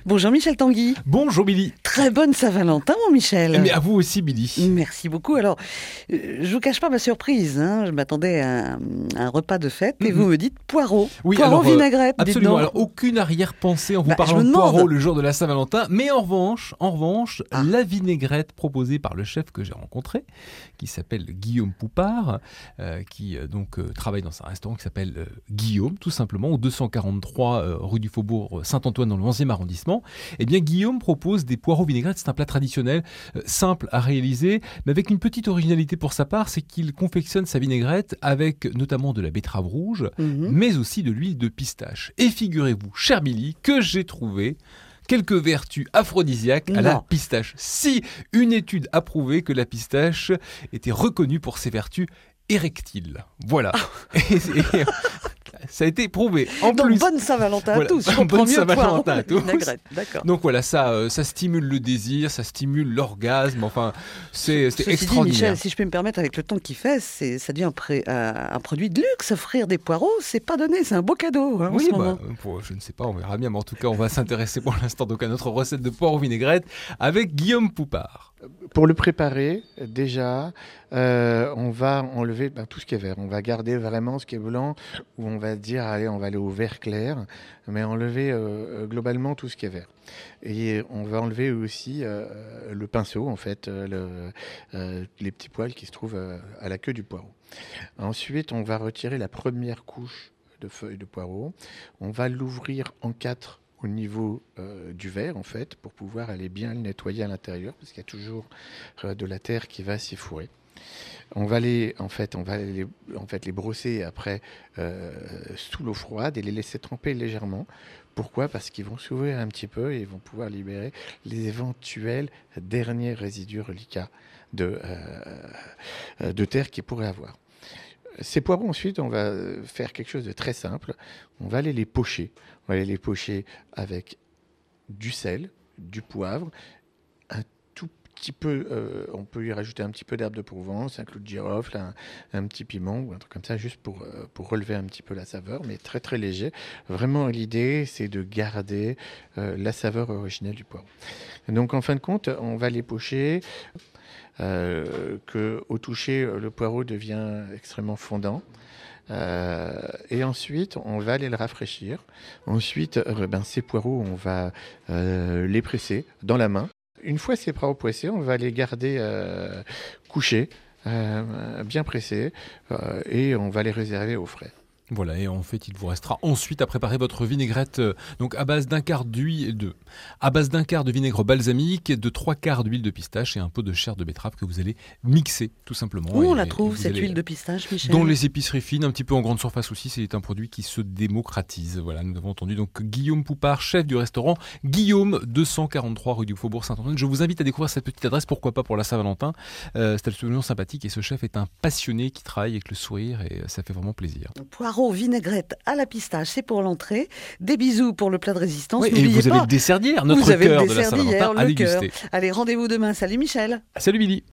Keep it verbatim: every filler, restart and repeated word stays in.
Bonjour Michel Tanguy. Bonjour Billy. Très bonne Saint-Valentin mon Michel. Mais à vous aussi Billy. Merci beaucoup. Alors, euh, je vous cache pas ma surprise. Hein. Je m'attendais à un, un repas de fête et mm-hmm. vous me dites poireaux. Oui, poireaux alors, vinaigrette. Euh, absolument. Alors, aucune arrière-pensée en vous bah, parlant de poireaux le jour de la Saint-Valentin. Mais en revanche, en revanche, ah. la vinaigrette proposée par le chef que j'ai rencontré, qui s'appelle Guillaume Poupard, euh, qui euh, donc euh, travaille dans un restaurant qui s'appelle euh, Guillaume, tout simplement, au deux cent quarante-trois euh, rue du Faubourg Saint-Antoine dans le onzième arrondissement. Eh bien, Guillaume propose des poireaux vinaigrettes. C'est un plat traditionnel, euh, simple à réaliser, mais avec une petite originalité pour sa part, c'est qu'il confectionne sa vinaigrette avec notamment de la betterave rouge, mmh. mais aussi de l'huile de pistache. Et figurez-vous, cher Billy, que j'ai trouvé quelques vertus aphrodisiaques à non. la pistache. Si une étude a prouvé que la pistache était reconnue pour ses vertus érectiles. Voilà. et, et, ça a été prouvé. En Donc, plus, bonne Saint-Valentin voilà, à tous. Je bonne Saint-Valentin à tous. D'accord. Donc voilà, ça, euh, ça stimule le désir, ça stimule l'orgasme. Enfin, c'est, c'est Ceci extraordinaire. Dit, Michel, si je peux me permettre, avec le temps qu'il fait, c'est, ça devient un, pré, euh, un produit de luxe. Offrir des poireaux, c'est pas donné, c'est un beau cadeau. Hein, oui, en ce bah, moment. Pour, je ne sais pas, on verra bien. Mais en tout cas, on va s'intéresser pour l'instant donc à notre recette de poireaux vinaigrette avec Guillaume Poupard. Pour le préparer, déjà, euh, on va enlever ben, tout ce qui est vert. On va garder vraiment ce qui est blanc, où on va dire, allez, on va aller au vert clair, mais enlever euh, globalement tout ce qui est vert. Et on va enlever aussi euh, le pinceau, en fait, euh, le, euh, les petits poils qui se trouvent euh, à la queue du poireau. Ensuite, on va retirer la première couche de feuilles de poireau. On va l'ouvrir en quatre au niveau euh, du verre, en fait, pour pouvoir aller bien le nettoyer à l'intérieur, parce qu'il y a toujours euh, de la terre qui va s'y fourrer. On va les, en fait, on va les, en fait, les brosser après euh, sous l'eau froide et les laisser tremper légèrement. Pourquoi ? Parce qu'ils vont s'ouvrir un petit peu et ils vont pouvoir libérer les éventuels derniers résidus reliquats de, euh, de terre qu'ils pourraient avoir. Ces poireaux, ensuite, on va faire quelque chose de très simple. On va aller les pocher. On va aller les pocher avec du sel, du poivre, un tout petit peu, euh, on peut y rajouter un petit peu d'herbe de Provence, un clou de girofle, un, un petit piment ou un truc comme ça, juste pour, euh, pour relever un petit peu la saveur, mais très très léger. Vraiment, l'idée, c'est de garder euh, la saveur originelle du poireau. Donc, en fin de compte, on va les pocher. Euh, qu'au toucher, le poireau devient extrêmement fondant. Euh, et ensuite, on va aller le rafraîchir. Ensuite, euh, ben, ces poireaux, on va euh, les presser dans la main. Une fois ces poireaux pressés, on va les garder euh, couchés, euh, bien pressés, euh, et on va les réserver au frais. Voilà, et en fait, il vous restera ensuite à préparer votre vinaigrette euh, donc à base d'un quart d'huile de, à base d'un quart de vinaigre balsamique, de trois quarts d'huile de pistache et un peu de chair de betterave que vous allez mixer tout simplement. Où et, on la trouve cette allez, huile de pistache, Michel ? Dans les épiceries fines, un petit peu en grande surface aussi. C'est un produit qui se démocratise. Voilà, nous avons entendu donc Guillaume Poupard, chef du restaurant Guillaume, deux cent quarante-trois rue du Faubourg Saint-Antoine. Je vous invite à découvrir cette petite adresse, pourquoi pas pour la Saint-Valentin. Euh, c'est absolument sympathique et ce chef est un passionné qui travaille avec le sourire et ça fait vraiment plaisir. Poireaux, vinaigrette à la pistache, c'est pour l'entrée. Des bisous pour le plat de résistance. Oui, et vous pas, avez le dessert d'hier, notre vous avez cœur le de la dessert Saint-Valentin d'hier, à le cœur. déguster. Allez, rendez-vous demain. Salut Michel. Salut Billy.